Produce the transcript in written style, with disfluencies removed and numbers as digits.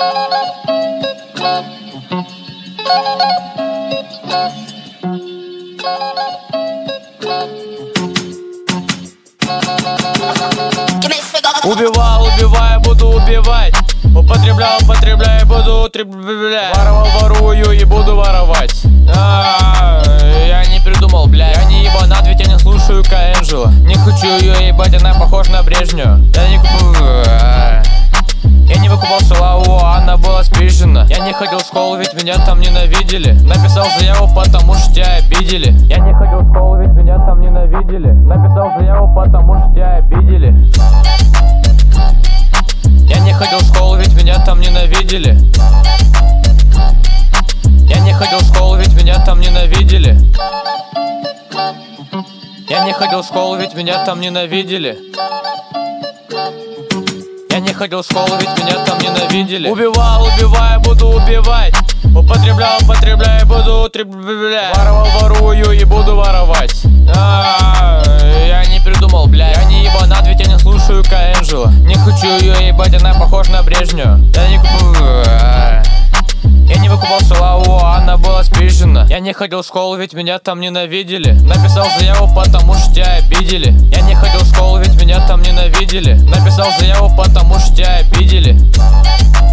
Убивал, убиваю, буду убивать. Употреблял, употребляю, буду употреблять. Воровал, ворую и буду воровать. Я не придумал, бля. Я не ебанат, ведь я не слушаю Каэнджело. Не хочу ее ебать, она похожа на Брежнева. Я не выкупал шалаву, она была спизжена. Я не ходил в школу, ведь меня там ненавидели. Написал заяву, потому что тебя обидели. Я не ходил в школу, ведь меня там ненавидели. Написал заяву, потому что тебя обидели. Я не ходил в школу, ведь меня там ненавидели. Я не ходил в школу, ведь меня там ненавидели. Я не ходил в школу, ведь меня там ненавидели. Я не ходил в школу, ведь меня там ненавидели. Убивал, убиваю, буду убивать. Употреблял, употребляю, буду употреблять. Воровал, ворую и буду воровать. Я не придумал, бля. Я не ебанат, ведь я не слушаю Каэнджело. Не хочу ее ебать, она похожа на Брежнева. Я не выкупал шалаву, она была спизжена. Я не ходил в школу, ведь меня там ненавидели. Написал заяву, потому что тебя обидели. Я не ходил в школу, ведь меня там ненавидели. Написал заяву, потому что тебя обидели.